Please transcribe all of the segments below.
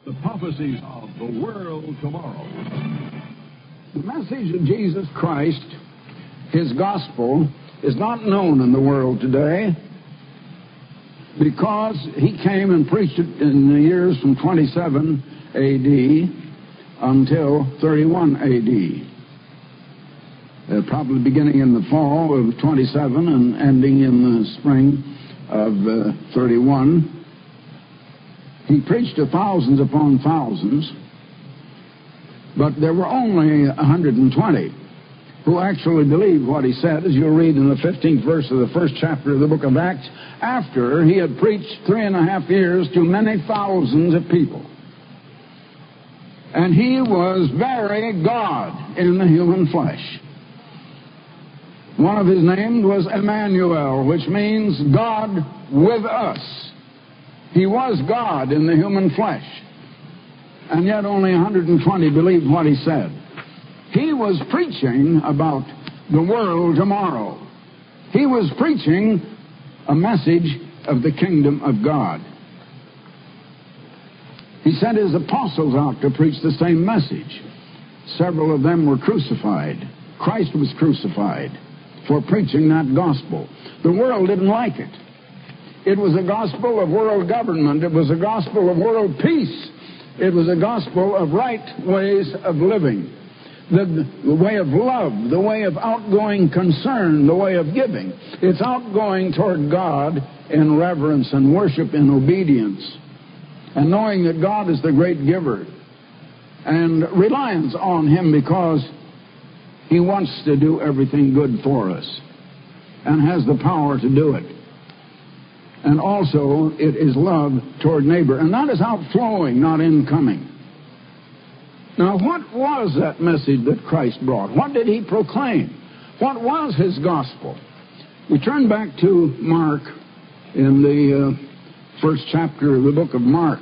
The prophecies of the world tomorrow. The message of Jesus Christ, his gospel, is not known in the world today because he came and preached it in the years from 27 A.D. until 31 A.D. Probably beginning in the fall of 27 and ending in the spring of 31. He preached to thousands upon thousands, but there were only 120 who actually believed what he said, as you'll read in the 15th verse of the first chapter of the book of Acts, after he had preached 3.5 years to many thousands of people. And he was very God in the human flesh. One of his names was Emmanuel, which means God with us. He was God in the human flesh. And yet only 120 believed what he said. He was preaching about the world tomorrow. He was preaching a message of the kingdom of God. He sent his apostles out to preach the same message. Several of them were crucified. Christ was crucified for preaching that gospel. The world didn't like it. It was a gospel of world government. It was a gospel of world peace. It was a gospel of right ways of living. The way of love, the way of outgoing concern, the way of giving. It's outgoing toward God in reverence and worship and obedience. And knowing that God is the great giver. And reliance on him because he wants to do everything good for us. And has the power to do it. And also, it is love toward neighbor. And that is outflowing, not incoming. Now, what was that message that Christ brought? What did he proclaim? What was his gospel? We turn back to Mark in the first chapter of the book of Mark.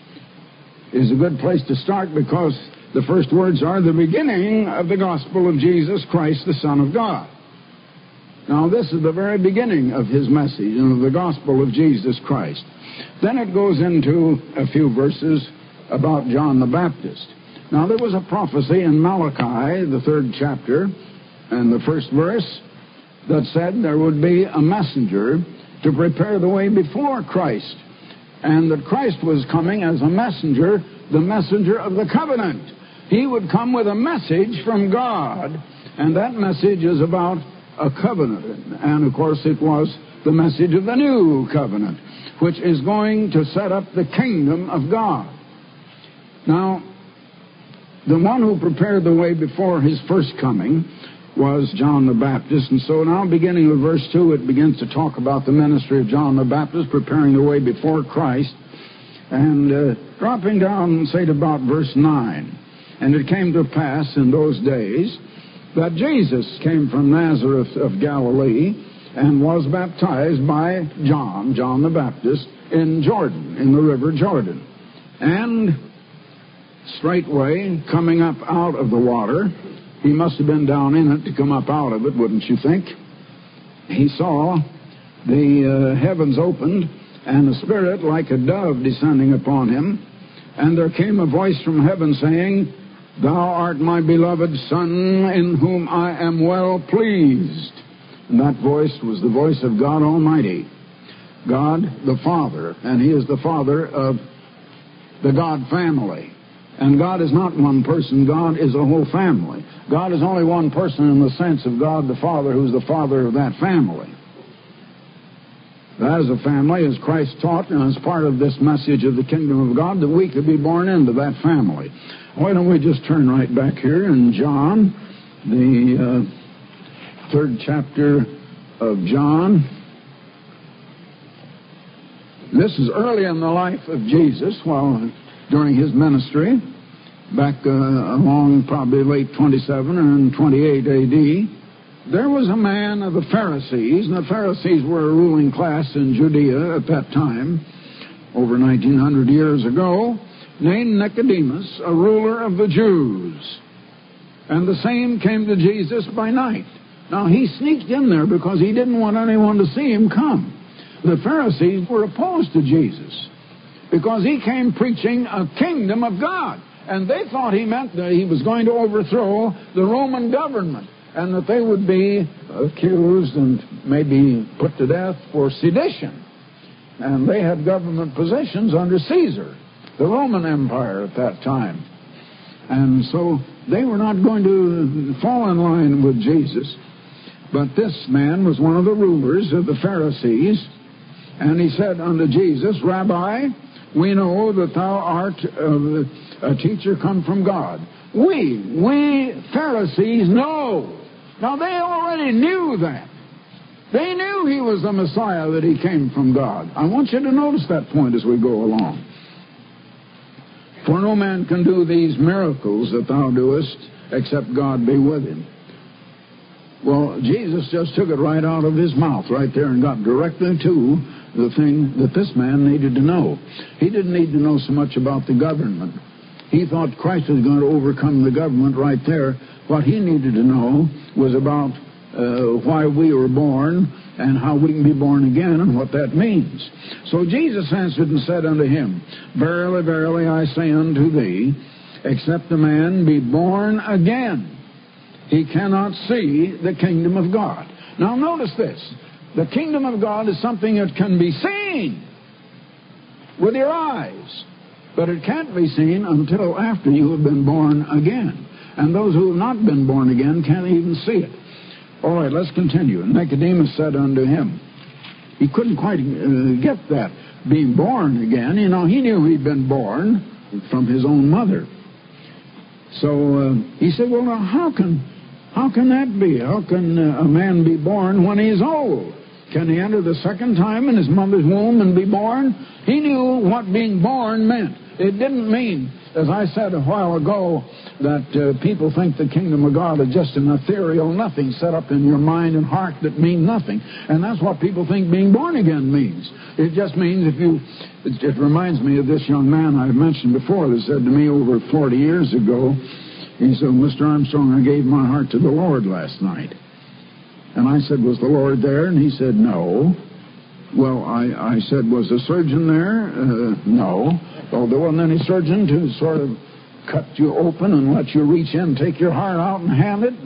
Is a good place to start because the first words are the beginning of the gospel of Jesus Christ, the Son of God. Now, this is the very beginning of his message and of the gospel of Jesus Christ. Then it goes into a few verses about John the Baptist. Now, there was a prophecy in Malachi, the 3rd chapter, and the first verse, that said there would be a messenger to prepare the way before Christ, and that Christ was coming as a messenger, the messenger of the covenant. He would come with a message from God, and that message is about a covenant. And, of course, it was the message of the new covenant, which is going to set up the kingdom of God. Now, the one who prepared the way before his first coming was John the Baptist. And so now, beginning with verse 2, it begins to talk about the ministry of John the Baptist, preparing the way before Christ. And dropping down, say, to about verse 9. And it came to pass in those days that Jesus came from Nazareth of Galilee and was baptized by John the Baptist, in Jordan, in the river Jordan. And straightway, coming up out of the water, he must have been down in it to come up out of it, wouldn't you think? He saw the heavens opened, and the Spirit like a dove descending upon him. And there came a voice from heaven saying, Thou art my beloved Son, in whom I am well pleased. And that voice was the voice of God Almighty, God the Father, and he is the Father of the God family. And God is not one person, God is a whole family. God is only one person in the sense of God the Father, who's the Father of that family. That is a family, as Christ taught, and as part of this message of the kingdom of God, that we could be born into that family. Why don't we just turn right back here in John, the 3rd chapter of John. This is early in the life of Jesus, during his ministry, back along probably late 27 and 28 A.D., there was a man of the Pharisees, and the Pharisees were a ruling class in Judea at that time, over 1900 years ago, named Nicodemus, a ruler of the Jews. And the same came to Jesus by night. Now, he sneaked in there because he didn't want anyone to see him come. The Pharisees were opposed to Jesus because he came preaching a kingdom of God. And they thought he meant that he was going to overthrow the Roman government and that they would be accused and maybe put to death for sedition. And they had government positions under Caesar, the Roman Empire at that time. And so they were not going to fall in line with Jesus. But this man was one of the rulers of the Pharisees, and he said unto Jesus, Rabbi, we know that thou art a teacher come from God. We Pharisees know. Now they already knew that. They knew he was the Messiah, that he came from God. I want you to notice that point as we go along. For no man can do these miracles that thou doest, except God be with him. Well, Jesus just took it right out of his mouth right there and got directly to the thing that this man needed to know. He didn't need to know so much about the government. He thought Christ was going to overcome the government right there. What he needed to know was about why we were born and how we can be born again and what that means. So Jesus answered and said unto him, Verily, verily, I say unto thee, except a man be born again, he cannot see the kingdom of God. Now notice this. The kingdom of God is something that can be seen with your eyes, but it can't be seen until after you have been born again. And those who have not been born again can't even see it. All right, let's continue. And Nicodemus said unto him, he couldn't quite get that, being born again. You know, he knew he'd been born from his own mother. So he said, well, now, how can that be? How can a man be born when he's old? Can he enter the second time in his mother's womb and be born? He knew what being born meant. It didn't mean, as I said a while ago, that people think the kingdom of God is just an ethereal nothing set up in your mind and heart that mean nothing. And that's what people think being born again means. It just means it reminds me of this young man I've mentioned before that said to me over 40 years ago, he said, Mr. Armstrong, I gave my heart to the Lord last night. And I said, was the Lord there? And he said, no. Well, I said, was the surgeon there? No. Oh, there wasn't any surgeon to sort of cut you open and let you reach in, take your heart out and hand it?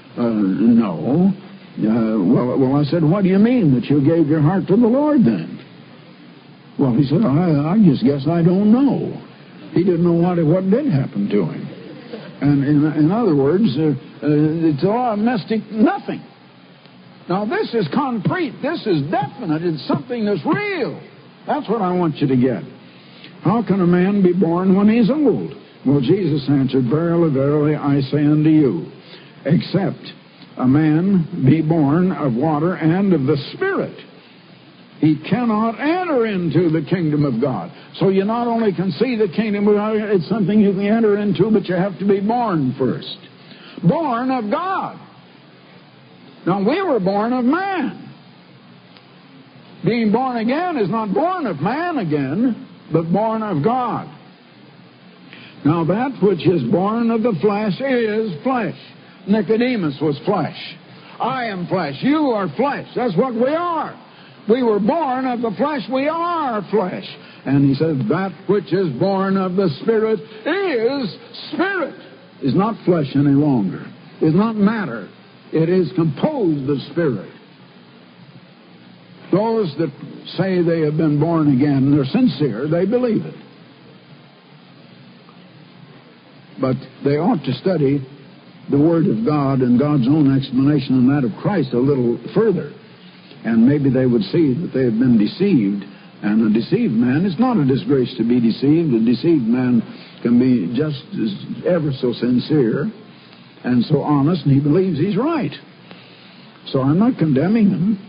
No. Well, I said, what do you mean that you gave your heart to the Lord then? Well, he said, I just guess I don't know. He didn't know what did happen to him. And in other words, it's all mystic nothing. Now, this is concrete. This is definite. It's something that's real. That's what I want you to get. How can a man be born when he's old? Well, Jesus answered, Verily, verily, I say unto you, except a man be born of water and of the Spirit, he cannot enter into the kingdom of God. So you not only can see the kingdom of God, it's something you can enter into, but you have to be born first. Born of God. Now, we were born of man. Being born again is not born of man again, but born of God. Now, that which is born of the flesh is flesh. Nicodemus was flesh. I am flesh. You are flesh. That's what we are. We were born of the flesh. We are flesh. And he says, that which is born of the Spirit is spirit. Is not flesh any longer. Is not matter. It is composed of spirit. Those that say they have been born again, they're sincere. They believe it. But they ought to study the Word of God and God's own explanation and that of Christ a little further. And maybe they would see that they have been deceived. And a deceived man, it's not a disgrace to be deceived. A deceived man can be just ever so sincere and so honest, and he believes he's right. So I'm not condemning him.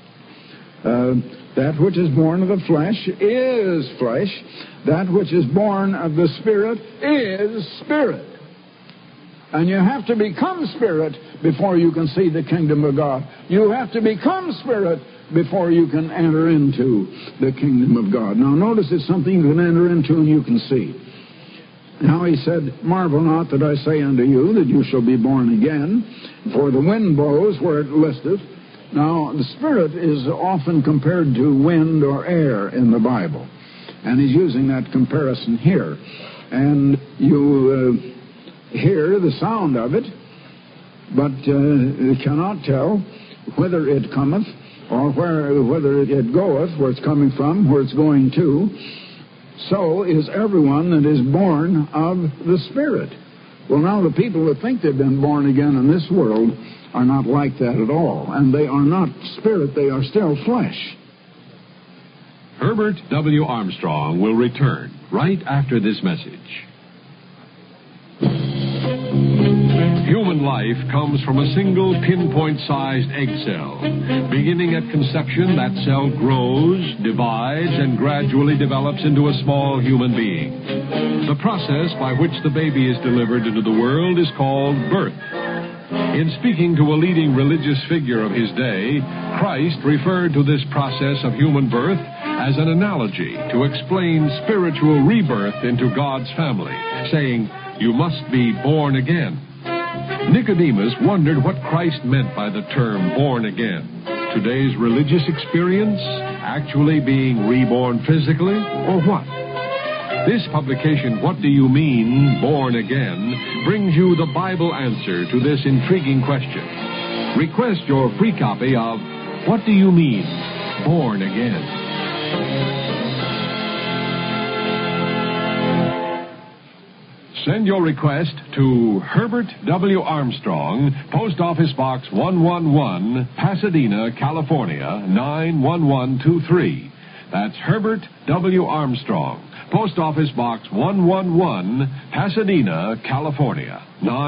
That which is born of the flesh is flesh. That which is born of the Spirit is spirit. And you have to become spirit before you can see the kingdom of God. You have to become spirit before you can enter into the kingdom of God. Now notice it's something you can enter into and you can see. Now he said, Marvel not that I say unto you that you shall be born again, for the wind blows where it listeth. Now the Spirit is often compared to wind or air in the Bible. And he's using that comparison here. And you hear the sound of it, but you cannot tell whither it cometh, or whether it goeth, where it's coming from, where it's going to. So is everyone that is born of the Spirit. Well, now the people that think they've been born again in this world are not like that at all. And they are not spirit, they are still flesh. Herbert W. Armstrong will return right after this message. Human life comes from a single pinpoint-sized egg cell. Beginning at conception, that cell grows, divides, and gradually develops into a small human being. The process by which the baby is delivered into the world is called birth. In speaking to a leading religious figure of his day, Christ referred to this process of human birth as an analogy to explain spiritual rebirth into God's family, saying, "You must be born again." Nicodemus wondered what Christ meant by the term born again. Today's religious experience actually being reborn physically, or what? This publication, What Do You Mean, Born Again, brings you the Bible answer to this intriguing question. Request your free copy of What Do You Mean, Born Again? Send your request to Herbert W. Armstrong, Post Office Box 111, Pasadena, California, 91123. That's Herbert W. Armstrong, Post Office Box 111, Pasadena, California,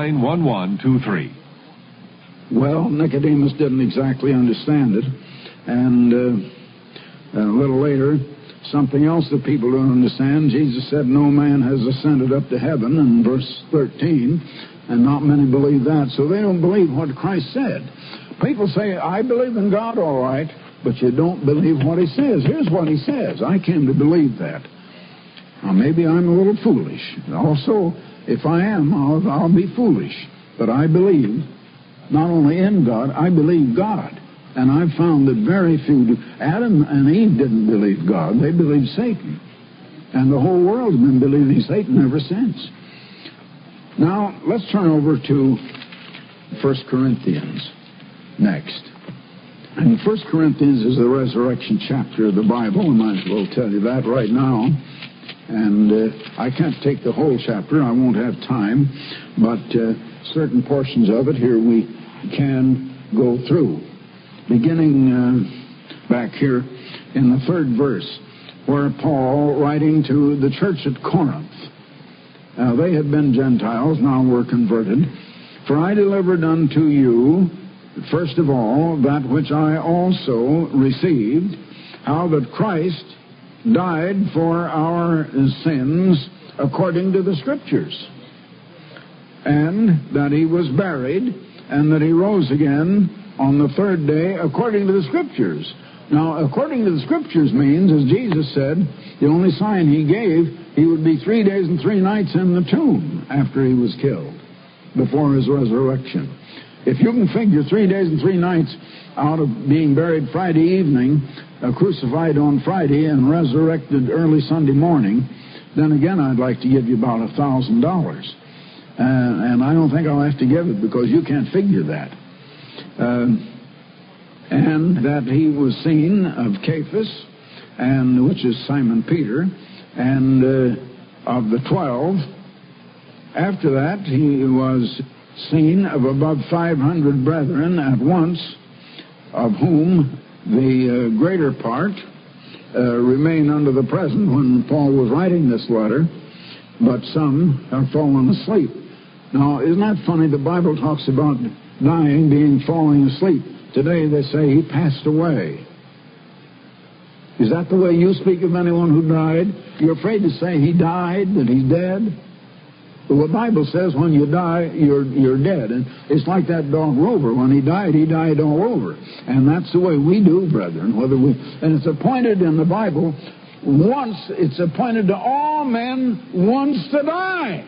91123. Well, Nicodemus didn't exactly understand it. And a little later, something else that people don't understand. Jesus said, "No man has ascended up to heaven," in verse 13, and not many believe that. So they don't believe what Christ said. People say, "I believe in God, all right," but you don't believe what he says. Here's what he says. I came to believe that. Now, maybe I'm a little foolish. Also, if I am, I'll be foolish. But I believe not only in God, I believe God. And I've found that very few do. Adam and Eve didn't believe God. They believed Satan. And the whole world's been believing Satan ever since. Now, let's turn over to 1 Corinthians next. And 1 Corinthians is the resurrection chapter of the Bible. I might as well tell you that right now. And I can't take the whole chapter. I won't have time. But certain portions of it here we can go through. Beginning back here in the 3rd verse, where Paul, writing to the church at Corinth, they had been Gentiles, now were converted. "For I delivered unto you, first of all, that which I also received, how that Christ died for our sins according to the Scriptures, and that he was buried, and that he rose again on the 3rd day according to the Scriptures." Now, according to the Scriptures means, as Jesus said, the only sign he gave, he would be 3 days and 3 nights in the tomb after he was killed, before his resurrection. If you can figure 3 days and 3 nights out of being buried Friday evening, crucified on Friday, and resurrected early Sunday morning, then again I'd like to give you about $1,000. And I don't think I'll have to give it because you can't figure that. And that he was seen of Cephas, and which is Simon Peter, and of the 12. After that, he was seen of above 500 brethren at once, of whom the greater part remain unto the present when Paul was writing this letter, but some have fallen asleep. Now, isn't that funny? The Bible talks about dying, being falling asleep. Today they say he passed away. Is that the way you speak of anyone who died? You're afraid to say he died, that he's dead? Well, the Bible says when you die, you're dead. And it's like that dog Rover. When he died all over. And that's the way we do, brethren. And it's appointed in the Bible, it's appointed to all men once to die.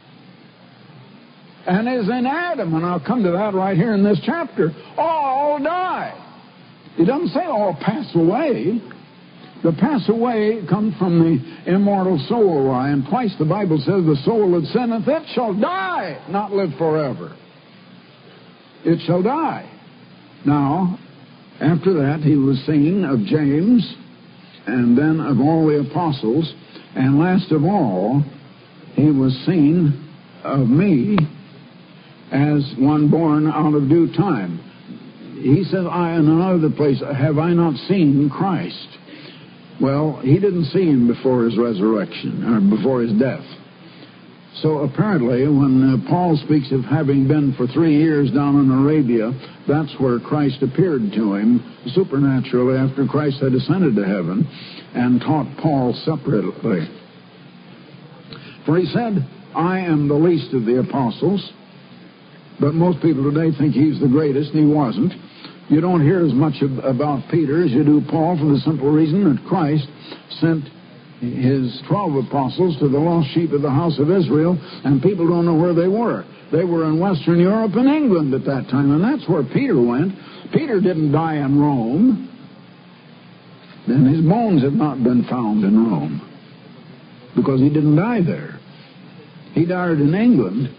And as in Adam, and I'll come to that right here in this chapter, all die. It doesn't say all pass away. The pass away comes from the immortal soul. And twice the Bible says the soul that sinneth, it shall die, not live forever. It shall die. Now, after that, he was seen of James, and then of all the apostles, and last of all, he was seen of me as one born out of due time. He said, I in another place, have I not seen Christ? Well, he didn't see him before his resurrection, or before his death. So apparently, when Paul speaks of having been for 3 years down in Arabia, that's where Christ appeared to him supernaturally after Christ had ascended to heaven and taught Paul separately. For he said, I am the least of the apostles, but most people today think he's the greatest, and he wasn't. You don't hear as much about Peter as you do Paul, for the simple reason that Christ sent his 12 apostles to the lost sheep of the house of Israel, and people don't know where they were. They were in Western Europe and England at that time, and that's where Peter went. Peter didn't die in Rome, and his bones have not been found in Rome, because he didn't die there. He died in England,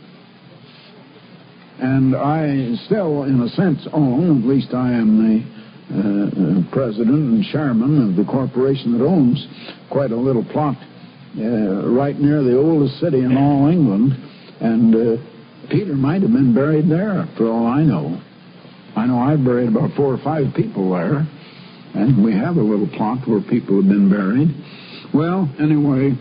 and I still, in a sense, own, at least I am the president and chairman of the corporation that owns quite a little plot right near the oldest city in all England, and Peter might have been buried there, for all I know. I know I've buried about 4 or 5 people there, and we have a little plot where people have been buried. Well, anyway,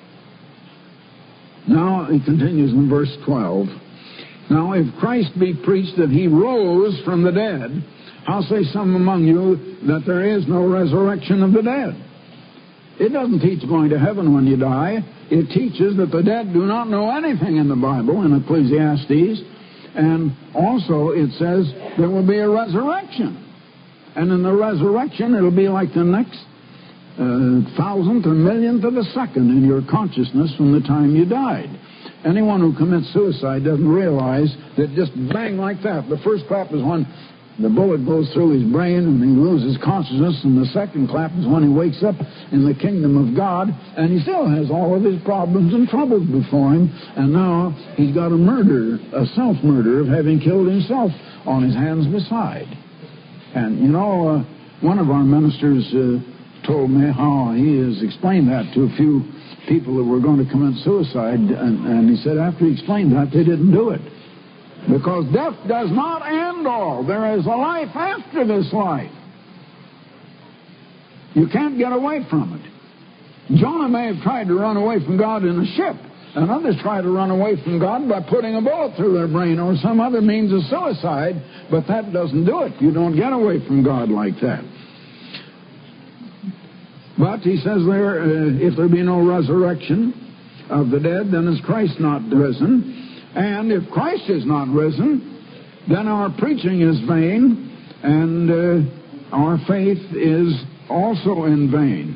now he continues in verse 12. Now, if Christ be preached that he rose from the dead, how say some among you that there is no resurrection of the dead? It doesn't teach going to heaven when you die. It teaches that the dead do not know anything in the Bible, in Ecclesiastes. And also it says there will be a resurrection. And in the resurrection, it'll be like the next thousandth or millionth of a second in your consciousness from the time you died. Anyone who commits suicide doesn't realize that just bang like that. The first clap is when the bullet goes through his brain and he loses consciousness, and the second clap is when he wakes up in the kingdom of God, and he still has all of his problems and troubles before him, and now he's got a self-murder of having killed himself on his hands beside. And, you know, one of our ministers told me how he has explained that to a few people that were going to commit suicide, and he said after he explained that, they didn't do it. Because death does not end all. There is a life after this life. You can't get away from it. Jonah may have tried to run away from God in a ship, and others try to run away from God by putting a bullet through their brain or some other means of suicide, but that doesn't do it. You don't get away from God like that. But he says there, if there be no resurrection of the dead, then is Christ not risen? And if Christ is not risen, then our preaching is vain, and our faith is also in vain.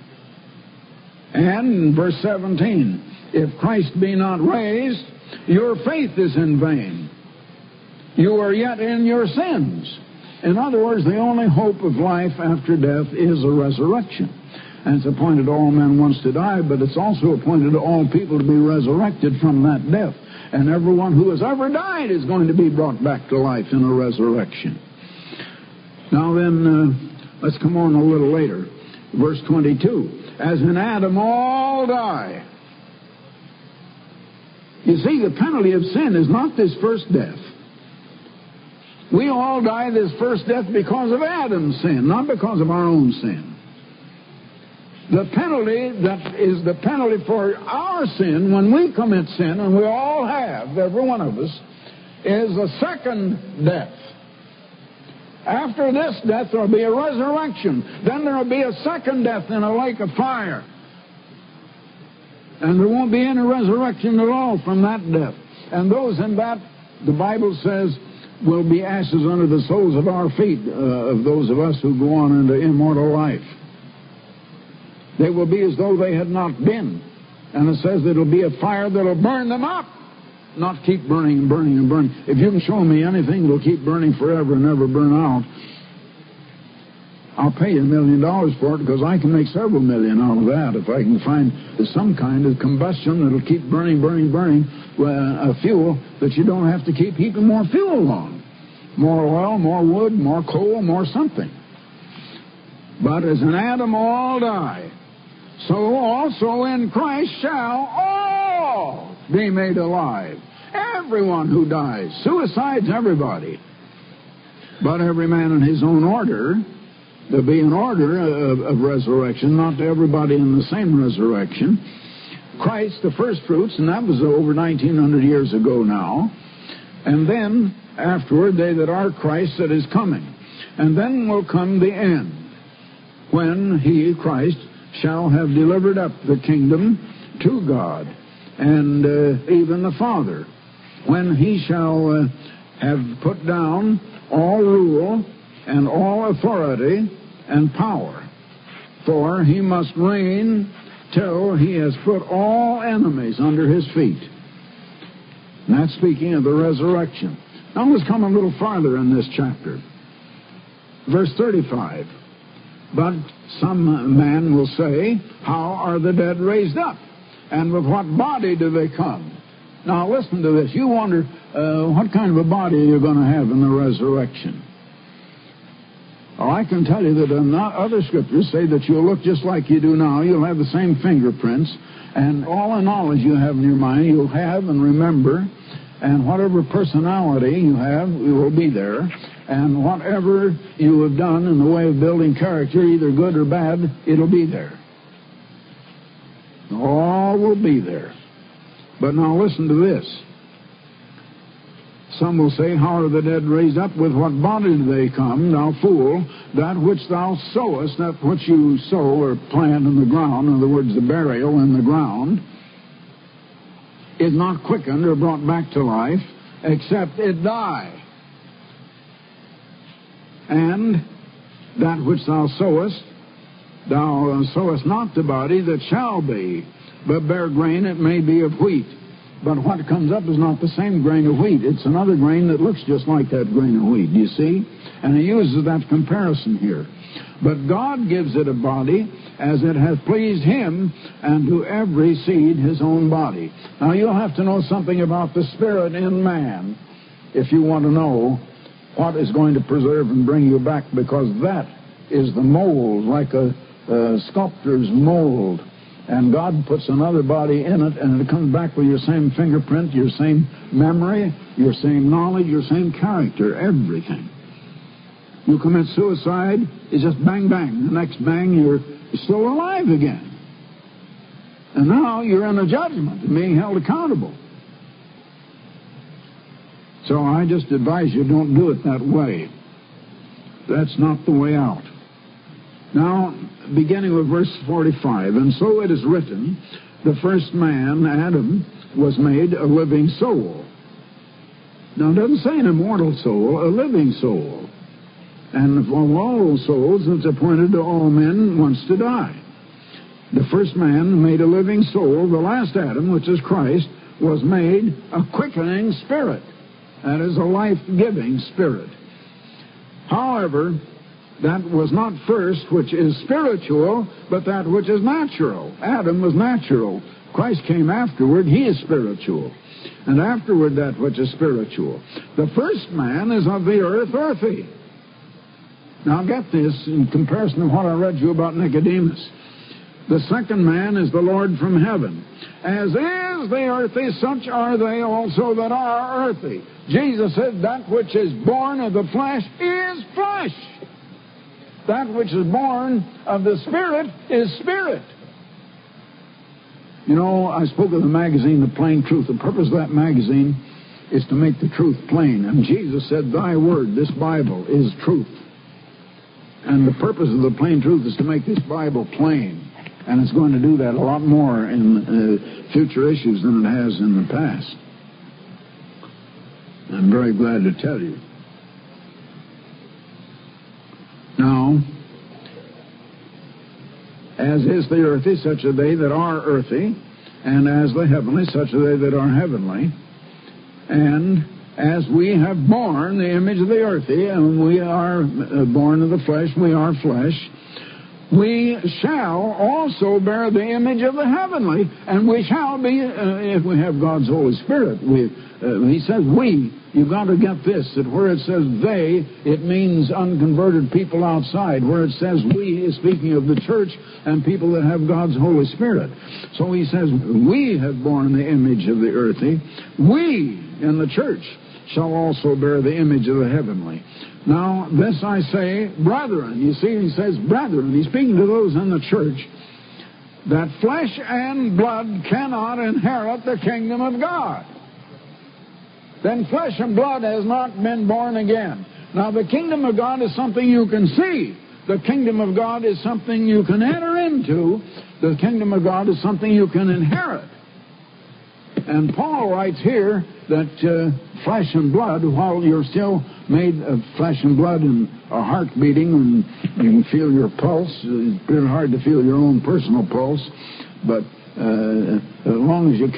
And in verse 17, if Christ be not raised, your faith is in vain. You are yet in your sins. In other words, the only hope of life after death is a resurrection. And it's appointed to all men once to die, but it's also appointed to all people to be resurrected from that death. And everyone who has ever died is going to be brought back to life in a resurrection. Now then, let's come on a little later. Verse 22. As in Adam all die. You see, the penalty of sin is not this first death. We all die this first death because of Adam's sin, not because of our own sin. The penalty that is the penalty for our sin when we commit sin, and we all have, every one of us, is a second death. After this death, there will be a resurrection. Then there will be a second death in a lake of fire. And there won't be any resurrection at all from that death. And those in that, the Bible says, will be ashes under the soles of our feet, of those of us who go on into immortal life. They will be as though they had not been. And it says that it'll be a fire that'll burn them up, not keep burning and burning and burning. If you can show me anything that'll keep burning forever and never burn out, I'll pay you $1 million for it because I can make several million out of that if I can find some kind of combustion that'll keep burning a fuel that you don't have to keep heaping more fuel on. More oil, more wood, more coal, more something. But as in Adam all die, so also in Christ shall all be made alive. Everyone who dies. Suicide's everybody. But every man in his own order. There'll be an order of resurrection, not to everybody in the same resurrection. Christ, the first fruits, and that was over 1,900 years ago now. And then, afterward, they that are Christ that is coming. And then will come the end, when he, Christ, shall have delivered up the kingdom to God, and even the Father. When he shall have put down all rule and all authority and power. For he must reign till he has put all enemies under his feet. And that's speaking of the resurrection. Now let's come a little farther in this chapter. Verse 35. But some man will say, how are the dead raised up? And with what body do they come? Now listen to this. You wonder what kind of a body you're going to have in the resurrection. Well, I can tell you that other scriptures say that you'll look just like you do now. You'll have the same fingerprints, and all the knowledge you have in your mind you'll have and remember, and whatever personality you have, it will be there, and whatever you have done in the way of building character, either good or bad, it'll be there. All will be there. But now listen to this. Some will say, how are the dead raised up? With what body do they come? Thou fool, that which thou sowest, that which you sow or plant in the ground, in other words, the burial in the ground, is not quickened or brought back to life, except it die. And that which thou sowest not the body that shall be, but bear grain, it may be of wheat. But what comes up is not the same grain of wheat. It's another grain that looks just like that grain of wheat, do you see? And he uses that comparison here. But God gives it a body as it hath pleased him, and to every seed his own body. Now you'll have to know something about the spirit in man if you want to know what is going to preserve and bring you back, because that is the mold, like a sculptor's mold. And God puts another body in it, and it comes back with your same fingerprint, your same memory, your same knowledge, your same character, everything. You commit suicide, it's just bang, bang. The next bang, you're still alive again. And now you're in a judgment and being held accountable. So I just advise you, don't do it that way. That's not the way out. Now, beginning with verse 45, and so it is written, the first man, Adam, was made a living soul. Now, it doesn't say an immortal soul, a living soul. And of all souls, it's appointed to all men once to die. The first man made a living soul. The last Adam, which is Christ, was made a quickening spirit. That is a life-giving spirit. However, that was not first which is spiritual, but that which is natural. Adam was natural. Christ came afterward. He is spiritual. And afterward that which is spiritual. The first man is of the earth, earthy. Now get this in comparison to what I read you about Nicodemus. The second man is the Lord from heaven. As is the earthy, such are they also that are earthy. Jesus said, that which is born of the flesh is flesh. That which is born of the Spirit is spirit. You know, I spoke of the magazine, The Plain Truth. The purpose of that magazine is to make the truth plain. And Jesus said, thy word, this Bible, is truth. And the purpose of the Plain Truth is to make this Bible plain. And it's going to do that a lot more in future issues than it has in the past. I'm very glad to tell you. Now, as is the earthy, such are they that are earthy, and as the heavenly, such are they that are heavenly. And as we have borne the image of the earthy, and we are born of the flesh, we are flesh, we shall also bear the image of the heavenly, and we shall be, if we have God's Holy Spirit. He says we. You've got to get this, that where it says they, it means unconverted people outside. Where it says we is speaking of the church and people that have God's Holy Spirit. So he says, we have borne the image of the earthy. We, in the church, shall also bear the image of the heavenly. Now, this I say, brethren. You see, he says brethren. He's speaking to those in the church, that flesh and blood cannot inherit the kingdom of God. Then flesh and blood has not been born again. Now, the kingdom of God is something you can see. The kingdom of God is something you can enter into. The kingdom of God is something you can inherit. And Paul writes here that flesh and blood, while you're still made of flesh and blood and a heart beating and you can feel your pulse, it's pretty hard to feel your own personal pulse, but as long as you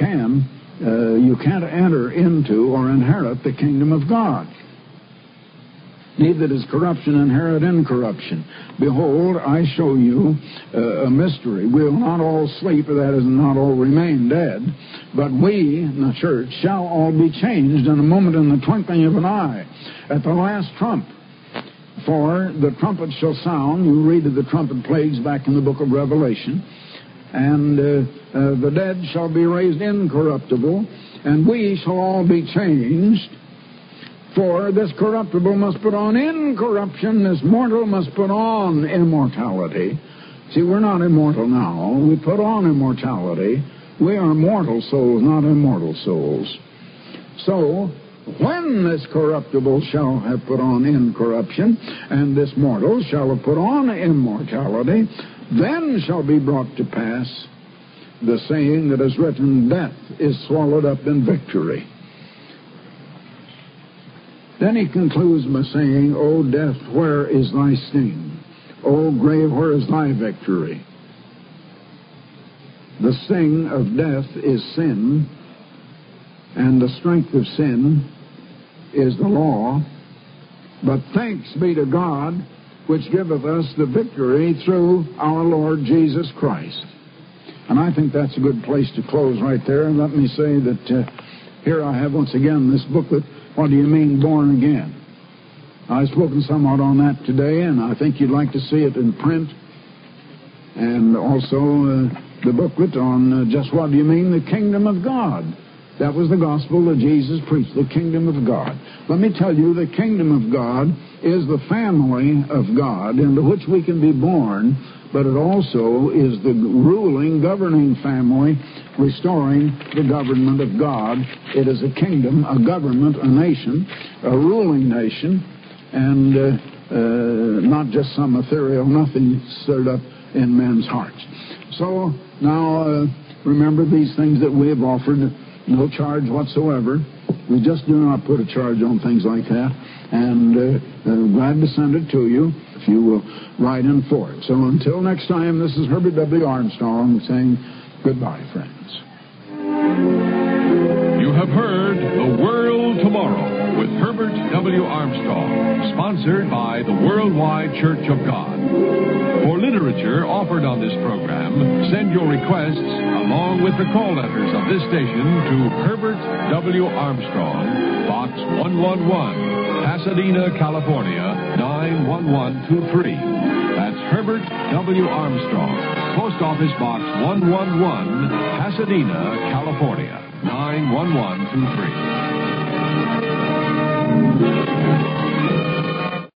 can't enter into or inherit the kingdom of God. Neither does corruption inherit incorruption. Behold, I show you a mystery. We will not all sleep, or that is, not all remain dead, but we, in the church, shall all be changed in a moment, in the twinkling of an eye, at the last trump. For the trumpet shall sound. You read of the trumpet plagues back in the book of Revelation. And the dead shall be raised incorruptible, and we shall all be changed. For this corruptible must put on incorruption, this mortal must put on immortality. See, we're not immortal now. We put on immortality. We are mortal souls, not immortal souls. So, when this corruptible shall have put on incorruption, and this mortal shall have put on immortality, then shall be brought to pass the saying that is written, death is swallowed up in victory. Then he concludes by saying, O death, where is thy sting? O grave, where is thy victory? The sting of death is sin, and the strength of sin is the law. But thanks be to God, which giveth us the victory through our Lord Jesus Christ. And I think that's a good place to close right there. And let me say that here I have once again this booklet, What Do You Mean Born Again? I've spoken somewhat on that today, and I think you'd like to see it in print. And also the booklet on just what do you mean the kingdom of God. That was the gospel that Jesus preached, the kingdom of God. Let me tell you, the kingdom of God is the family of God into which we can be born, but it also is the ruling, governing family, restoring the government of God. It is a kingdom, a government, a nation, a ruling nation, and not just some ethereal nothing stirred up in men's hearts. So now remember these things that we have offered, no charge whatsoever. We just do not put a charge on things like that, and glad to send it to you if you will write in for it. So until next time, this is Herbert W. Armstrong saying goodbye, friends. You have heard The World Tomorrow with Herbert W. Armstrong, sponsored by the Worldwide Church of God. For literature offered on this program, send your requests along with the call letters of this station to Herbert W. Armstrong, Box 111, Pasadena, California, 91123. That's Herbert W. Armstrong, Post Office Box 111, Pasadena, California, 91123.